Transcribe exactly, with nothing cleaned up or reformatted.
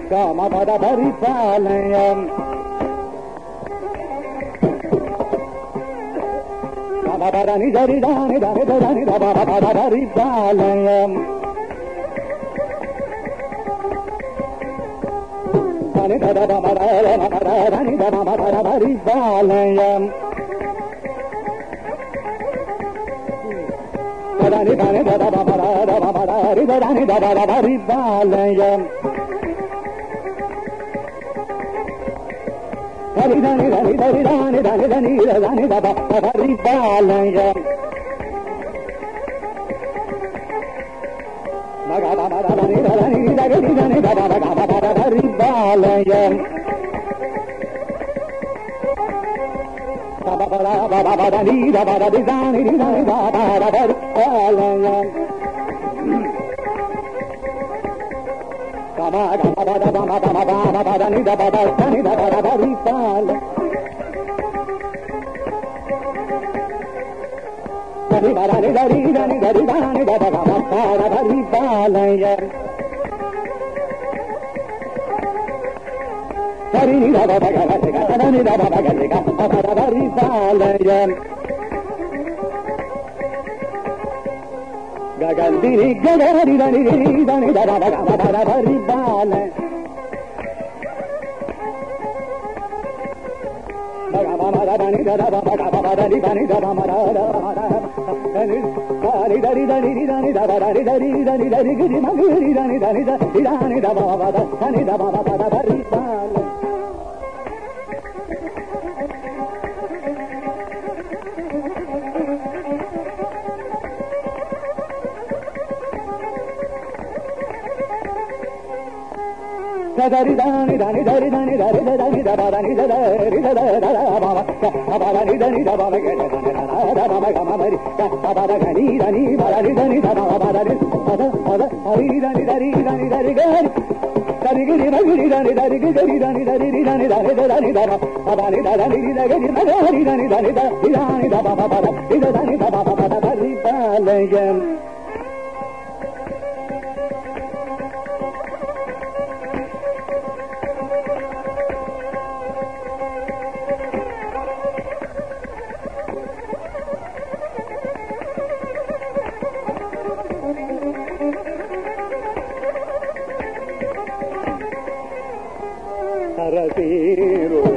காமபத பரிபாலயம் காமபரணி தரிதானி தரிதனி தபபத பரிபாலயம் தனி தபபத மபதனி தபபத பரிபாலயம் தனி தனி தபபத தபபத ரிதனி தபபத பரிபாலயம் தனி தனி தனி தனி தனி தனி தனி தனி தபபத பரிபாலயம் மகபதனி தனி தனி தனி தபபத பரிபாலயம் பபபத பபபத நீதபத திதானி திதானி பபபத பரிபாலயம் கம கமபத பமபத பமபத நிதபத நிதபத பரிபாலயம் தனி பரணி தரி தனி தரி தானி தபபத பரிபாலயம் சரி நிதபதகதனி தபதகதிக பபத பரிபாலயம் ககந்திரி ககரி தனி தனி தபத பபத பரிபாலயம் பகமமதனி தபபத பபதனி தனி தபமத தனி தரி தனி தனி தபதனி தரி தனி தரி கிரி மகிரி தனி தனி தனி தபபத தனி தபபத பரிபாலயம் தரி தானி தனி தரி தனி தரி தனி தபதனி தரி தபதனி தனி தபத கமரி தபத கனி தனி பதனி தனி தபதனி பத பத ஹரி தனி தரி தனி தரி கரி தரி கிரி மகிரி தனி தரி கிரி தனி தரி தனி தனி தனி தப பதனி தனி தரி மகரி தனி தனி தனி தப பத இத தனி தப பத பரிபாலயம் சரசீரோ